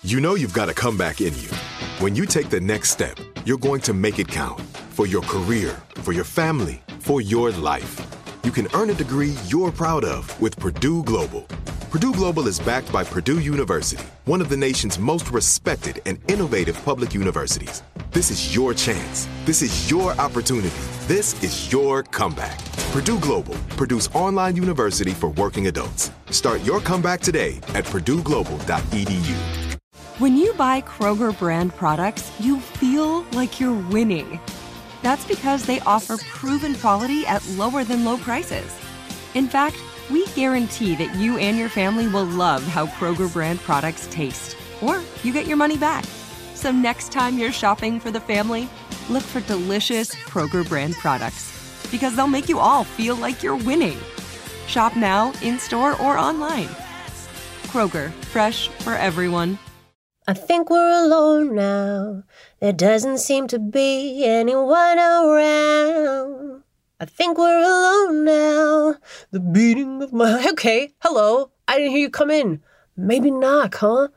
You know you've got a comeback in you. When you take the next step, you're going to make it count. For your career, for your family, for your life. You can earn a degree you're proud of with Purdue Global. Purdue Global is backed by Purdue University, one of the nation's most respected and innovative public universities. This is your chance. This is your opportunity. This is your comeback. Purdue Global, Purdue's online university for working adults. Start your comeback today at purdueglobal.edu. When you buy Kroger brand products, you feel like you're winning. That's because they offer proven quality at lower than low prices. In fact, we guarantee that you and your family will love how Kroger brand products taste, or you get your money back. So next time you're shopping for the family, look for delicious Kroger brand products, because they'll make you all feel like you're winning. Shop now, in-store, or online. Kroger, fresh for everyone. I think we're alone now. There doesn't seem to be anyone around. I think we're alone now. The beating of my... Okay, hello. I didn't hear you come in. Maybe knock, huh?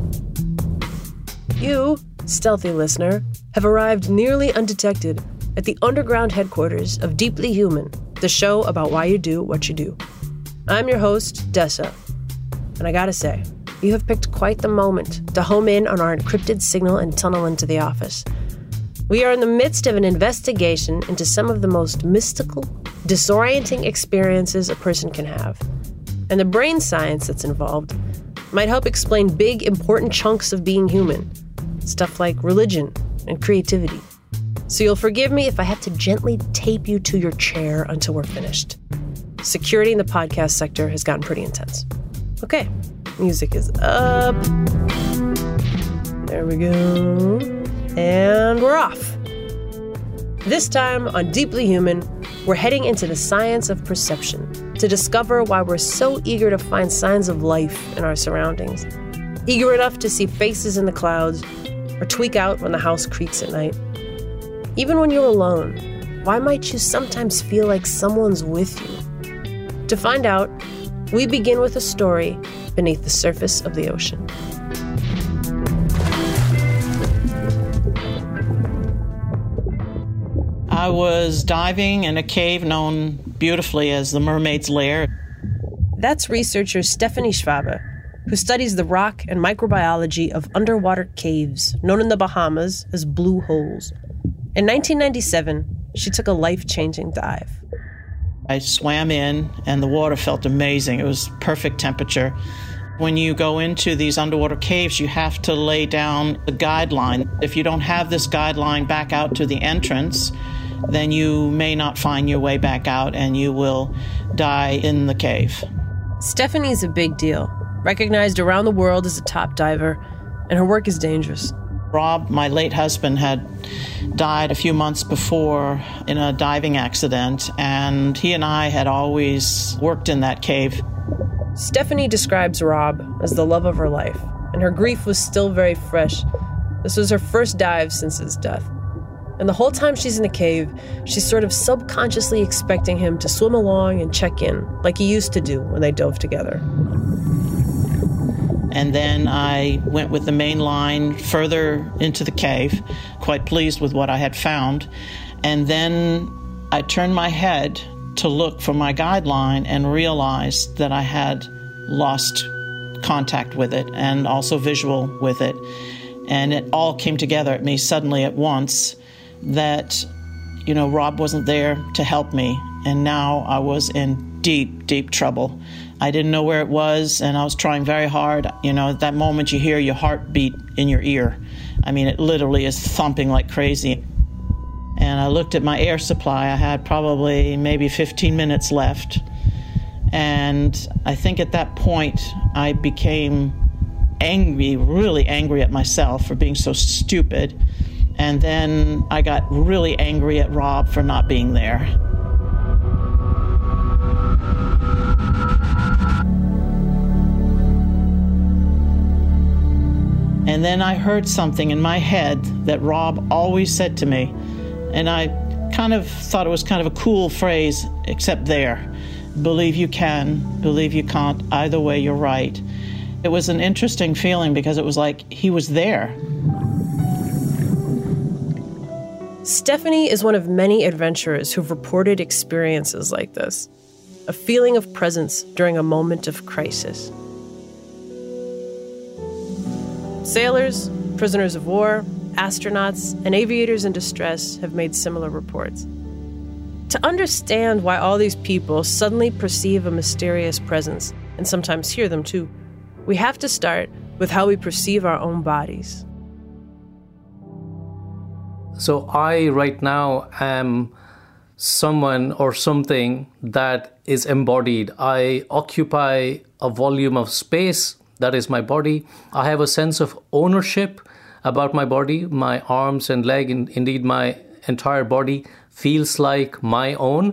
You, stealthy listener, have arrived nearly undetected at the underground headquarters of Deeply Human, the show about why you do what you do. I'm your host, Dessa. And I gotta say, you have picked quite the moment to home in on our encrypted signal and tunnel into the office. We are in the midst of an investigation into some of the most mystical, disorienting experiences a person can have. And the brain science that's involved might help explain big, important chunks of being human. Stuff like religion and creativity. So you'll forgive me if I have to gently tape you to your chair until we're finished. Security in the podcast sector has gotten pretty intense. Okay. Music is up. There we go. And we're off. This time on Deeply Human, we're heading into the science of perception to discover why we're so eager to find signs of life in our surroundings. Eager enough to see faces in the clouds or tweak out when the house creaks at night. Even when you're alone, why might you sometimes feel like someone's with you? To find out, we begin with a story beneath the surface of the ocean. I was diving in a cave known beautifully as the Mermaid's Lair. That's researcher Stephanie Schwabe, who studies the rock and microbiology of underwater caves, known in the Bahamas as blue holes. In 1997, she took a life-changing dive. I swam in, and the water felt amazing. It was perfect temperature. When you go into these underwater caves, you have to lay down a guideline. If you don't have this guideline back out to the entrance, then you may not find your way back out, and you will die in the cave. Stephanie's a big deal, recognized around the world as a top diver, and her work is dangerous. Rob, my late husband, had died a few months before in a diving accident, and he and I had always worked in that cave. Stephanie describes Rob as the love of her life, and her grief was still very fresh. This was her first dive since his death. And the whole time she's in the cave, she's sort of subconsciously expecting him to swim along and check in, like he used to do when they dove together. And then I went with the main line further into the cave, quite pleased with what I had found. And then I turned my head to look for my guideline and realized that I had lost contact with it and also visual with it. And it all came together at me suddenly at once that, Rob wasn't there to help me. And now I was in deep, deep trouble. I didn't know where it was, and I was trying very hard. At that moment you hear your heartbeat in your ear. I mean, it literally is thumping like crazy. And I looked at my air supply. I had probably maybe 15 minutes left. And I think at that point I became angry, really angry at myself for being so stupid. And then I got really angry at Rob for not being there. And then I heard something in my head that Rob always said to me, and I kind of thought it was kind of a cool phrase, except there. Believe you can, believe you can't, either way you're right. It was an interesting feeling because it was like he was there. Stephanie is one of many adventurers who've reported experiences like this, a feeling of presence during a moment of crisis. Sailors, prisoners of war, astronauts, and aviators in distress have made similar reports. To understand why all these people suddenly perceive a mysterious presence, and sometimes hear them too, we have to start with how we perceive our own bodies. So I, right now, am someone or something that is embodied. I occupy a volume of space that is my body. I have a sense of ownership about my body, my arms and leg, and indeed my entire body feels like my own.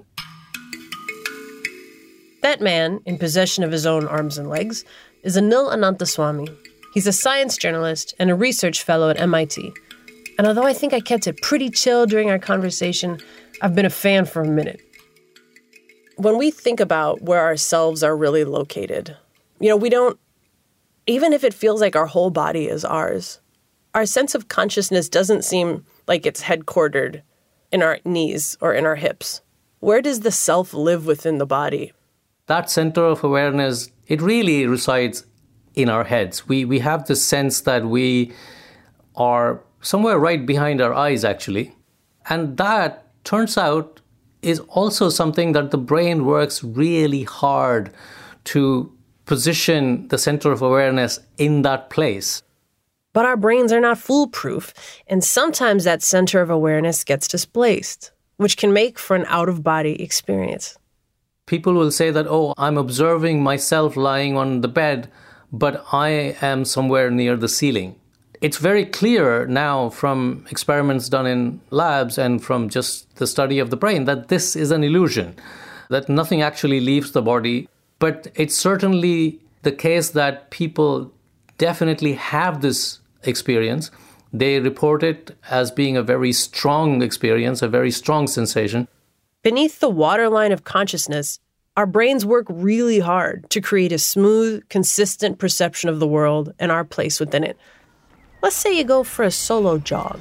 That man, in possession of his own arms and legs, is Anil Ananthaswamy. He's a science journalist and a research fellow at MIT. And although I think I kept it pretty chill during our conversation, I've been a fan for a minute. When we think about where our selves are really located, we don't, even if it feels like our whole body is ours, our sense of consciousness doesn't seem like it's headquartered in our knees or in our hips. Where does the self live within the body? That center of awareness, it really resides in our heads. We have this sense that we are somewhere right behind our eyes, actually. And that, turns out, is also something that the brain works really hard to position the center of awareness in that place. But our brains are not foolproof, and sometimes that center of awareness gets displaced, which can make for an out-of-body experience. People will say that, I'm observing myself lying on the bed, but I am somewhere near the ceiling. It's very clear now from experiments done in labs and from just the study of the brain that this is an illusion, that nothing actually leaves the body. But it's certainly the case that people definitely have this experience. They report it as being a very strong experience, a very strong sensation. Beneath the waterline of consciousness, our brains work really hard to create a smooth, consistent perception of the world and our place within it. Let's say you go for a solo jog.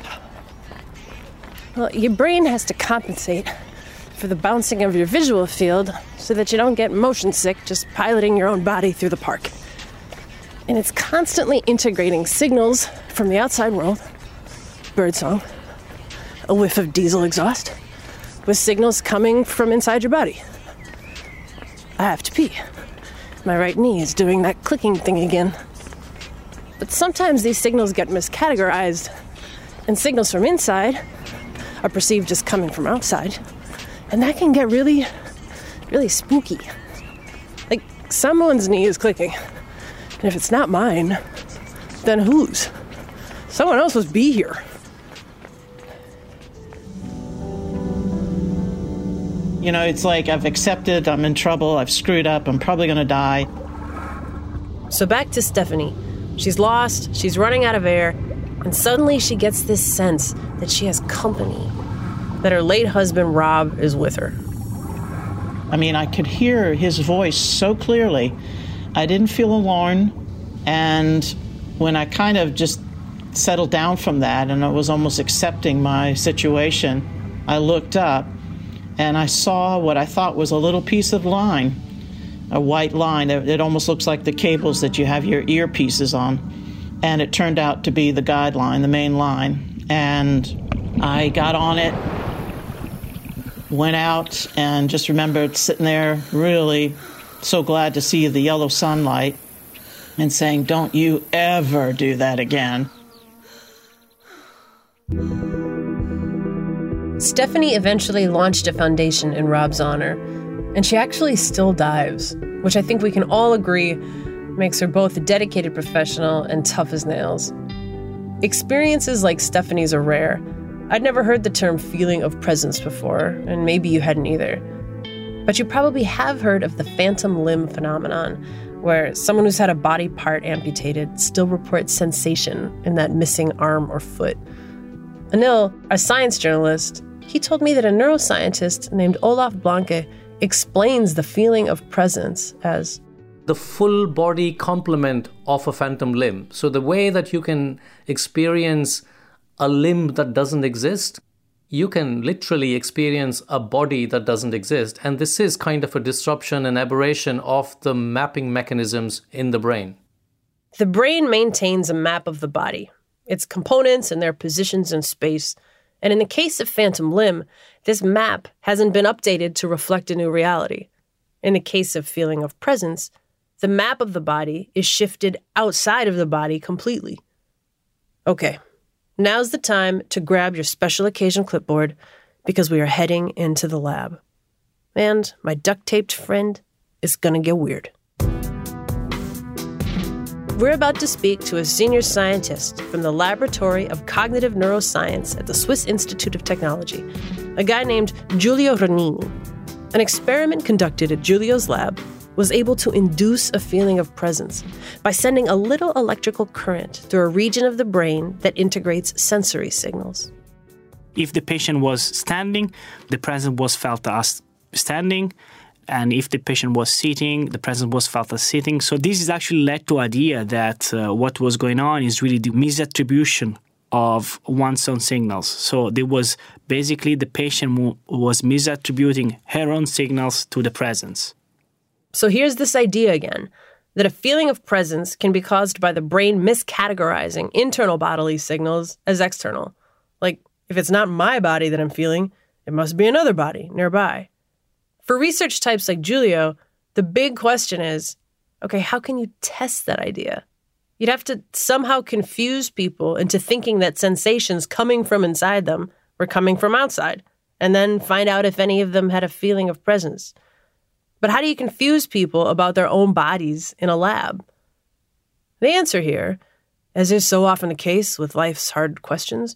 Well, your brain has to compensate for the bouncing of your visual field so that you don't get motion sick just piloting your own body through the park. And it's constantly integrating signals from the outside world, birdsong, a whiff of diesel exhaust, with signals coming from inside your body. I have to pee. My right knee is doing that clicking thing again. But sometimes these signals get miscategorized, and signals from inside are perceived as coming from outside. And that can get really, really spooky. Like, someone's knee is clicking. And if it's not mine, then whose? Someone else must be here. It's like I've accepted, I'm in trouble, I've screwed up, I'm probably going to die. So back to Stephanie. She's lost, she's running out of air, and suddenly she gets this sense that she has company, that her late husband, Rob, is with her. I could hear his voice so clearly. I didn't feel alone, and when I kind of just settled down from that and I was almost accepting my situation, I looked up and I saw what I thought was a little piece of line, a white line. It almost looks like the cables that you have your earpieces on. And it turned out to be the guideline, the main line. And I got on it, went out, and just remembered sitting there really so glad to see the yellow sunlight and saying, "Don't you ever do that again." Stephanie eventually launched a foundation in Rob's honor, and she actually still dives, which I think we can all agree makes her both a dedicated professional and tough as nails. Experiences like Stephanie's are rare. I'd never heard the term feeling of presence before, and maybe you hadn't either. But you probably have heard of the phantom limb phenomenon, where someone who's had a body part amputated still reports sensation in that missing arm or foot. Anil, a science journalist, he told me that a neuroscientist named Olaf Blanke explains the feeling of presence as the full body complement of a phantom limb. So the way that you can experience a limb that doesn't exist, you can literally experience a body that doesn't exist. And this is kind of a disruption and aberration of the mapping mechanisms in the brain. The brain maintains a map of the body, its components and their positions in space. And in the case of phantom limb, this map hasn't been updated to reflect a new reality. In the case of feeling of presence, the map of the body is shifted outside of the body completely. Okay, now's the time to grab your special occasion clipboard because we are heading into the lab. And my duct-taped friend is gonna get weird. We're about to speak to a senior scientist from the Laboratory of Cognitive Neuroscience at the Swiss Institute of Technology, a guy named Giulio Ronini. An experiment conducted at Giulio's lab was able to induce a feeling of presence by sending a little electrical current through a region of the brain that integrates sensory signals. If the patient was standing, the presence was felt as standing. And if the patient was sitting, the presence was felt as sitting. So this has actually led to the idea that what was going on is really the misattribution of one's own signals. So there was basically the patient who was misattributing her own signals to the presence. So here's this idea again, that a feeling of presence can be caused by the brain miscategorizing internal bodily signals as external. Like, if it's not my body that I'm feeling, it must be another body nearby. For research types like Giulio, the big question is, okay, how can you test that idea? You'd have to somehow confuse people into thinking that sensations coming from inside them were coming from outside, and then find out if any of them had a feeling of presence. But how do you confuse people about their own bodies in a lab? The answer here, as is so often the case with life's hard questions,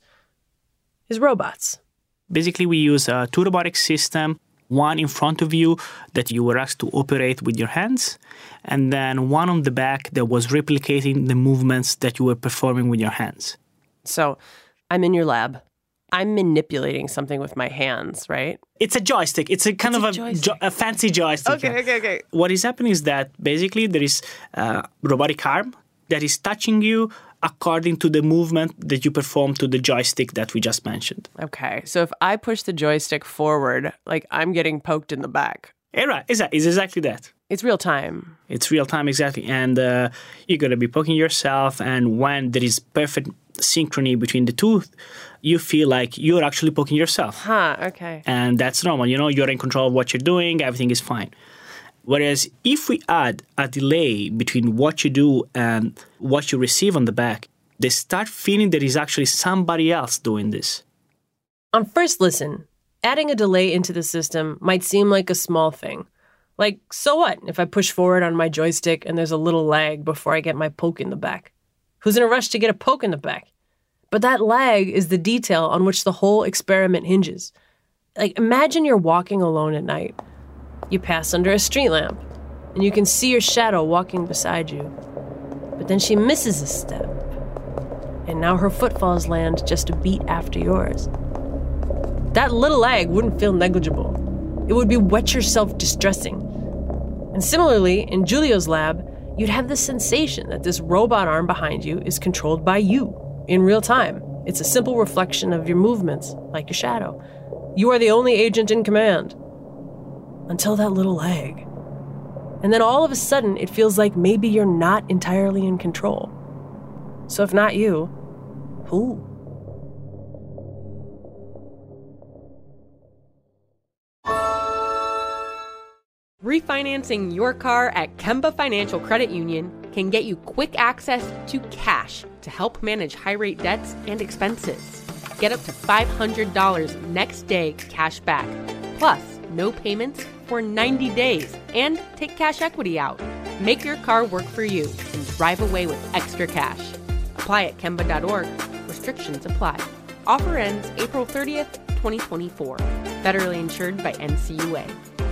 is robots. Basically, we use a two robotic system, one in front of you that you were asked to operate with your hands, and then one on the back that was replicating the movements that you were performing with your hands. So I'm in your lab. I'm manipulating something with my hands, right? It's a joystick. It's a kind of a fancy joystick. Okay. What is happening is that basically there is a robotic arm that is touching you according to the movement that you perform to the joystick that we just mentioned. Okay, so if I push the joystick forward, like I'm getting poked in the back. Right, it's exactly that. It's real time. It's real time, exactly. And you're going to be poking yourself, and when there is perfect synchrony between the two, you feel like you're actually poking yourself. Okay. And that's normal. You're in control of what you're doing. Everything is fine. Whereas if we add a delay between what you do and what you receive on the back, they start feeling there is actually somebody else doing this. On first listen, adding a delay into the system might seem like a small thing. Like, so what if I push forward on my joystick and there's a little lag before I get my poke in the back? Who's in a rush to get a poke in the back? But that lag is the detail on which the whole experiment hinges. Like, imagine you're walking alone at night. You pass under a street lamp, and you can see your shadow walking beside you. But then she misses a step, and now her footfalls land just a beat after yours. That little lag wouldn't feel negligible. It would be wet yourself distressing. And similarly, in Giulio's lab, you'd have the sensation that this robot arm behind you is controlled by you in real time. It's a simple reflection of your movements, like your shadow. You are the only agent in command. Until that little lag. And then all of a sudden, it feels like maybe you're not entirely in control. So if not you, who? Refinancing your car at Kemba Financial Credit Union can get you quick access to cash to help manage high-rate debts and expenses. Get up to $500 next day cash back, plus no payments for 90 days, and take cash equity out. Make your car work for you and drive away with extra cash. Apply at Kemba.org. Restrictions apply. Offer ends April 30th, 2024. Federally insured by NCUA.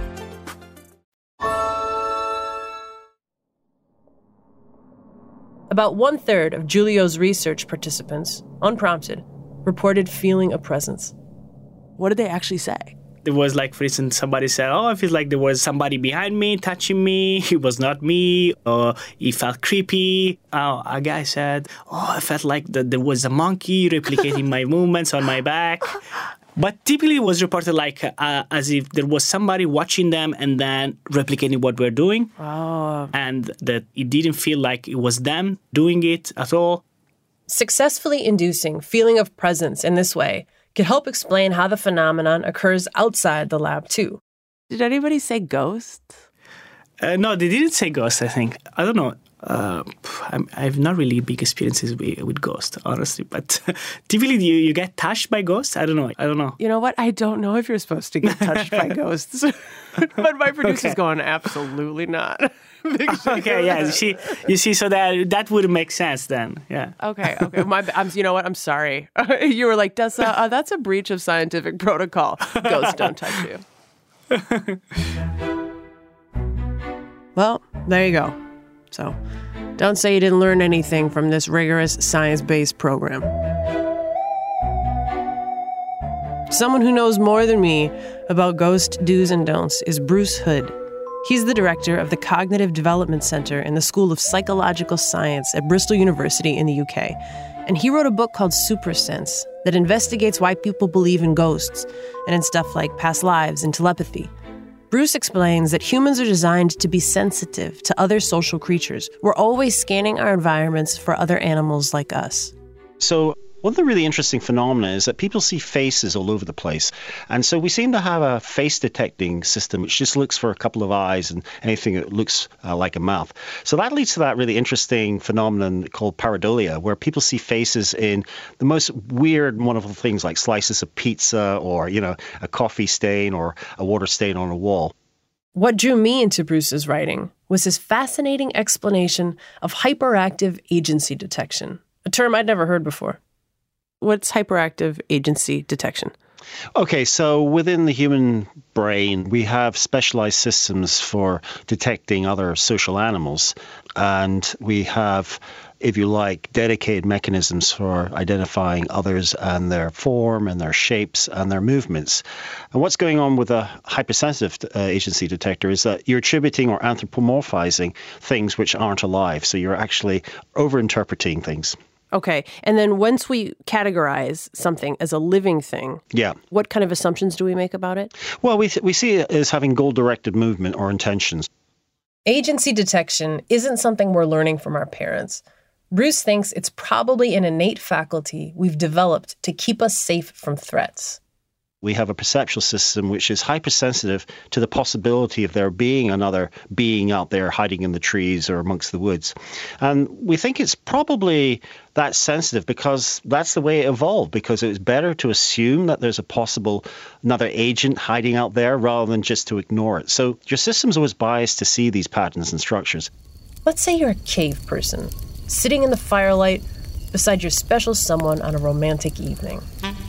About 1/3 of Giulio's research participants, unprompted, reported feeling a presence. What did they actually say? There was like, for instance, somebody said, oh, I feel like there was somebody behind me touching me. It was not me. Or it felt creepy. A guy said, oh, I felt like there was a monkey replicating my movements on my back. But typically it was reported like as if there was somebody watching them and then replicating what we're doing. Oh. And that it didn't feel like it was them doing it at all. Successfully inducing feeling of presence in this way could help explain how the phenomenon occurs outside the lab too. Did anybody say ghost? No, they didn't say ghost, I think. I don't know. I have not really big experiences with ghosts, honestly. But typically, you get touched by ghosts? I don't know. You know what? I don't know if you're supposed to get touched by ghosts. But my producer's going, absolutely not. Okay, yeah. You see, so that would make sense then. Yeah. Okay. You know what? I'm sorry. You were like, Dessa, that's a breach of scientific protocol. Ghosts don't touch you. Well, there you go. So, don't say you didn't learn anything from this rigorous science-based program. Someone who knows more than me about ghost do's and don'ts is Bruce Hood. He's the director of the Cognitive Development Center in the School of Psychological Science at Bristol University in the UK. And he wrote a book called Supersense that investigates why people believe in ghosts and in stuff like past lives and telepathy. Bruce explains that humans are designed to be sensitive to other social creatures. We're always scanning our environments for other animals like us. So one of the really interesting phenomena is that people see faces all over the place. And so we seem to have a face detecting system which just looks for a couple of eyes and anything that looks like a mouth. So that leads to that really interesting phenomenon called pareidolia, where people see faces in the most weird and wonderful things like slices of pizza or, a coffee stain or a water stain on a wall. What drew me into Bruce's writing was his fascinating explanation of hyperactive agency detection, a term I'd never heard before. What's hyperactive agency detection? Okay, so within the human brain, we have specialized systems for detecting other social animals. And we have, if you like, dedicated mechanisms for identifying others and their form and their shapes and their movements. And what's going on with a hypersensitive agency detector is that you're attributing or anthropomorphizing things which aren't alive. So you're actually overinterpreting things. Okay. And then once we categorize something as a living thing, what kind of assumptions do we make about it? Well, we see it as having goal-directed movement or intentions. Agency detection isn't something we're learning from our parents. Bruce thinks it's probably an innate faculty we've developed to keep us safe from threats. We have a perceptual system which is hypersensitive to the possibility of there being another being out there hiding in the trees or amongst the woods. And we think it's probably that sensitive because that's the way it evolved, because it was better to assume that there's a possible another agent hiding out there rather than just to ignore it. So your system's always biased to see these patterns and structures. Let's say you're a cave person, sitting in the firelight beside your special someone on a romantic evening.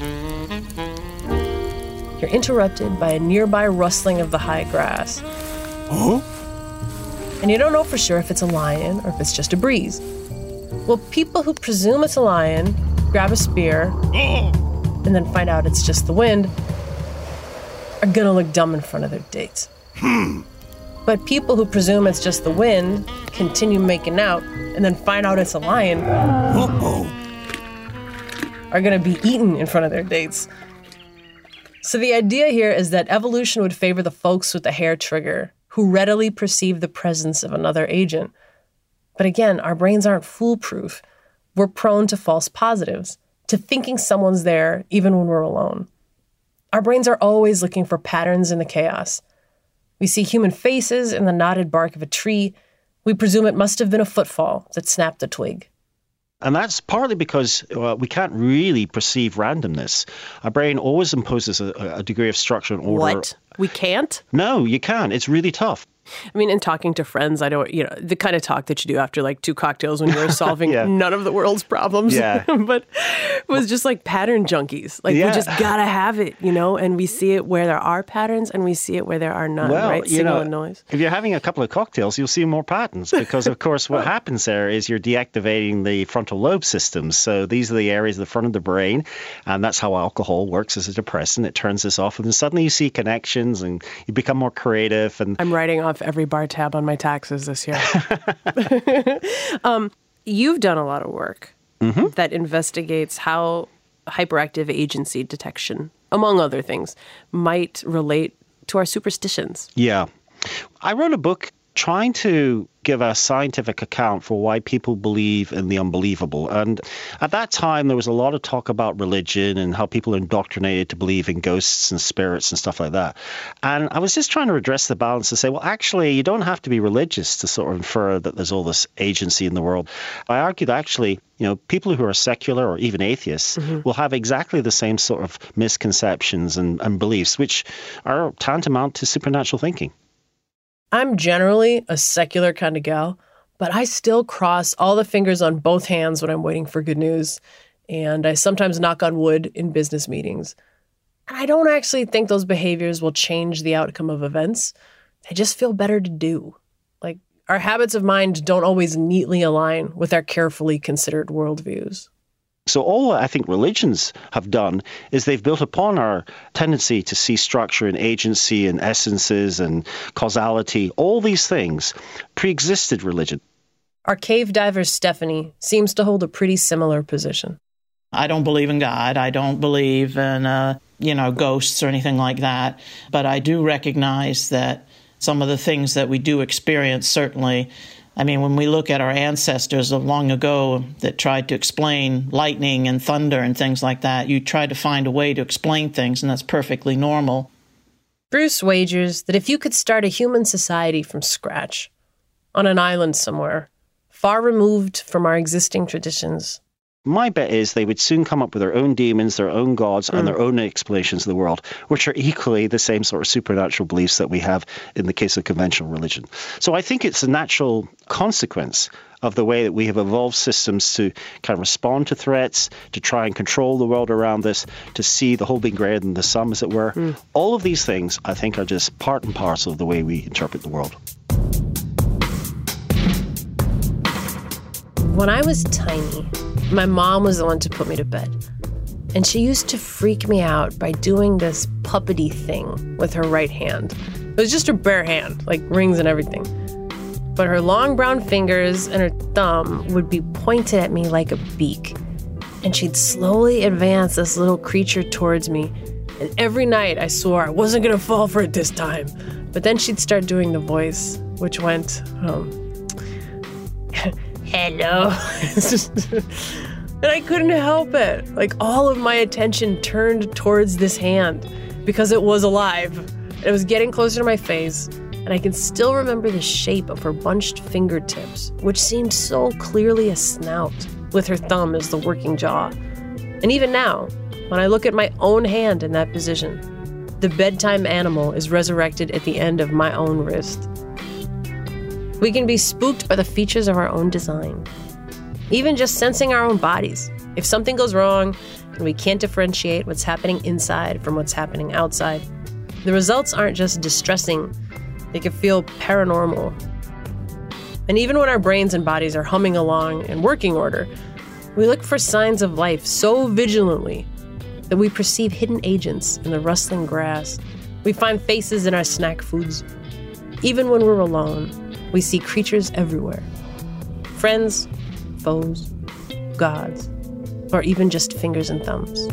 You're interrupted by a nearby rustling of the high grass. Oh? And you don't know for sure if it's a lion or if it's just a breeze. Well, people who presume it's a lion grab a spear and then find out it's just the wind are gonna look dumb in front of their dates. But people who presume it's just the wind continue making out and then find out it's a lion are gonna be eaten in front of their dates. So the idea here is that evolution would favor the folks with the hair trigger, who readily perceive the presence of another agent. But again, our brains aren't foolproof. We're prone to false positives, to thinking someone's there even when we're alone. Our brains are always looking for patterns in the chaos. We see human faces in the knotted bark of a tree. We presume it must have been a footfall that snapped a twig. And that's partly because we can't really perceive randomness. Our brain always imposes a degree of structure and order. What? We can't? No, you can't. It's really tough. I mean, in talking to friends, I don't, the kind of talk that you do after like 2 cocktails when you're solving none of the world's problems. Yeah. But it was just like pattern junkies. Like we just gotta have it, and we see it where there are patterns and we see it where there are none, right? Signal and noise. If you're having a couple of cocktails, you'll see more patterns because, of course, what happens there is you're deactivating the frontal lobe systems. So these are the areas at the front of the brain, and that's how alcohol works as a depressant. It turns this off, and then suddenly you see connections and you become more creative. And I'm writing off every bar tab on my taxes this year. You've done a lot of work that investigates how hyperactive agency detection, among other things, might relate to our superstitions. Yeah. I wrote a book trying to give a scientific account for why people believe in the unbelievable. And at that time, there was a lot of talk about religion and how people are indoctrinated to believe in ghosts and spirits and stuff like that. And I was just trying to redress the balance to say, well, actually, you don't have to be religious to sort of infer that there's all this agency in the world. I argue that actually, people who are secular or even atheists will have exactly the same sort of misconceptions and beliefs, which are tantamount to supernatural thinking. I'm generally a secular kind of gal, but I still cross all the fingers on both hands when I'm waiting for good news. And I sometimes knock on wood in business meetings. And I don't actually think those behaviors will change the outcome of events. They just feel better to do. Like, our habits of mind don't always neatly align with our carefully considered worldviews. So all I think religions have done is they've built upon our tendency to see structure and agency and essences and causality. All these things pre-existed religion. Our cave diver Stephanie seems to hold a pretty similar position. I don't believe in God. I don't believe in, ghosts or anything like that. But I do recognize that some of the things that we do experience, certainly, when we look at our ancestors of long ago that tried to explain lightning and thunder and things like that, you try to find a way to explain things, and that's perfectly normal. Bruce wagers that if you could start a human society from scratch, on an island somewhere, far removed from our existing traditions, my bet is they would soon come up with their own demons, their own gods, and their own explanations of the world, which are equally the same sort of supernatural beliefs that we have in the case of conventional religion. So I think it's a natural consequence of the way that we have evolved systems to kind of respond to threats, to try and control the world around us, to see the whole being greater than the sum, as it were. All of these things, I think, are just part and parcel of the way we interpret the world. When I was tiny, my mom was the one to put me to bed. And she used to freak me out by doing this puppety thing with her right hand. It was just her bare hand, like rings and everything. But her long brown fingers and her thumb would be pointed at me like a beak. And she'd slowly advance this little creature towards me. And every night I swore I wasn't going to fall for it this time. But then she'd start doing the voice, which went, hello. And I couldn't help it. Like, all of my attention turned towards this hand because it was alive. It was getting closer to my face, and I can still remember the shape of her bunched fingertips, which seemed so clearly a snout, with her thumb as the working jaw. And even now, when I look at my own hand in that position, the bedtime animal is resurrected at the end of my own wrist. We can be spooked by the features of our own design. Even just sensing our own bodies. If something goes wrong and we can't differentiate what's happening inside from what's happening outside, the results aren't just distressing, they can feel paranormal. And even when our brains and bodies are humming along in working order, we look for signs of life so vigilantly that we perceive hidden agents in the rustling grass. We find faces in our snack foods. Even when we're alone, we see creatures everywhere. Friends, foes, gods, or even just fingers and thumbs.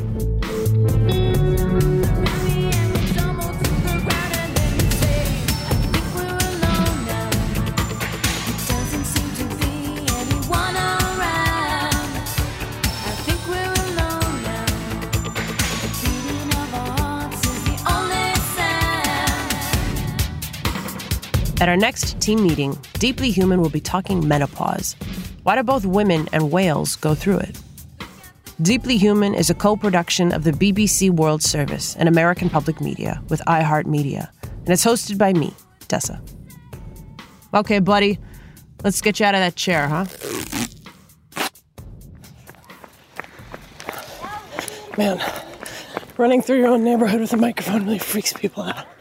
At our next team meeting, Deeply Human will be talking menopause. Why do both women and whales go through it? Deeply Human is a co-production of the BBC World Service and American Public Media with iHeartMedia, and it's hosted by me, Tessa. Okay, buddy. Let's get you out of that chair, huh? Man, running through your own neighborhood with a microphone really freaks people out.